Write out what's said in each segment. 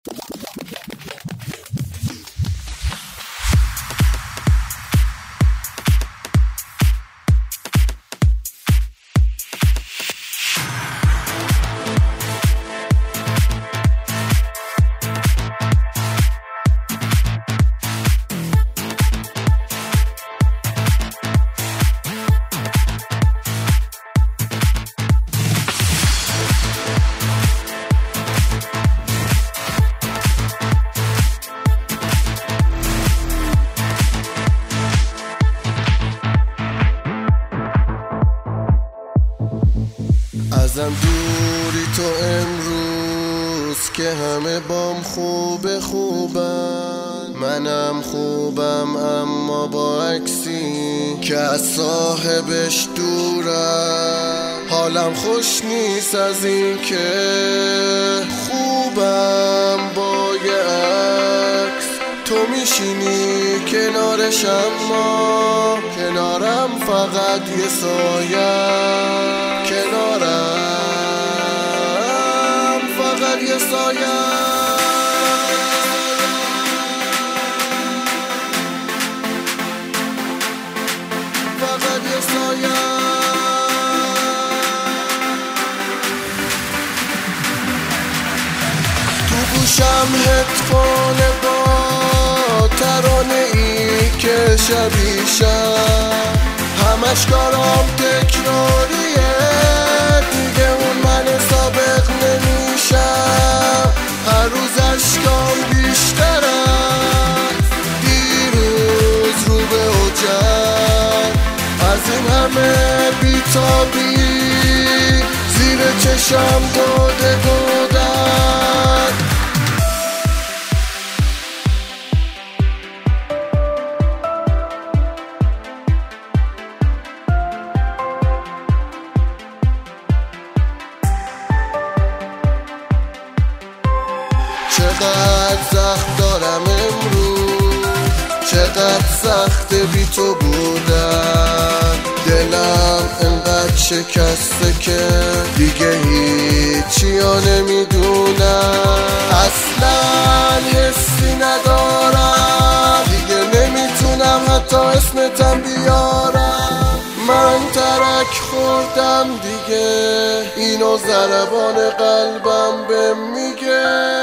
ازم دوری تو امروز که همه بام خوبن، منم خوبم اما با عکسی که از صاحبش دورم. حالم خوش نیست از این که خوبم با یه عکس تو میشینی کنارش، اما کنارم فقط یه سایه، کنارم فقط یه سایه. فقط یه سایه. تو گوشم هدفون با ترانه ای که شبیشم، همش کارام تکراریه، دیگه اون من سابق نمیشم. هر روز اشکام بیشتر است، دیروز رو به اوجم، از این همه بیتابی زیر چشم داده بودن. چقدر زخم دارم امروز، چقدر سخت بی تو بودن، دلم انقدر شکسته که دیگه هیچی ها نمیدونم، اصلا حسی ندارم، دیگه نمیتونم حتی اسمتم بیارم. من ترک خوردم دیگه، اینو ضربان قلبم بهم میگه.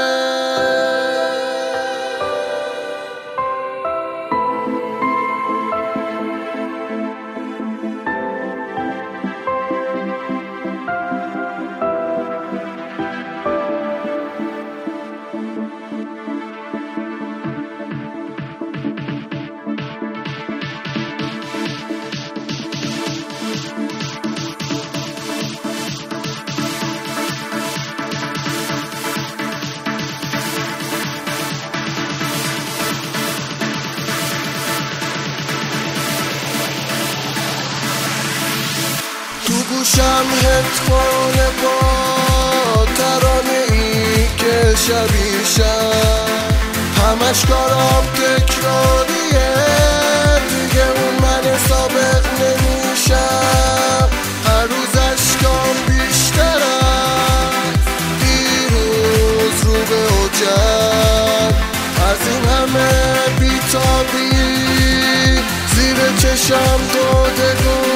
تو گوشم هدفون با ترانه ای که شبیشم، همش کارام تکراریه، دیگه اون من سابق نمیشم. هر روز اشکام بیشتر است، دیروز رو به اوجم، از این همه بیتابی زیر چشم داده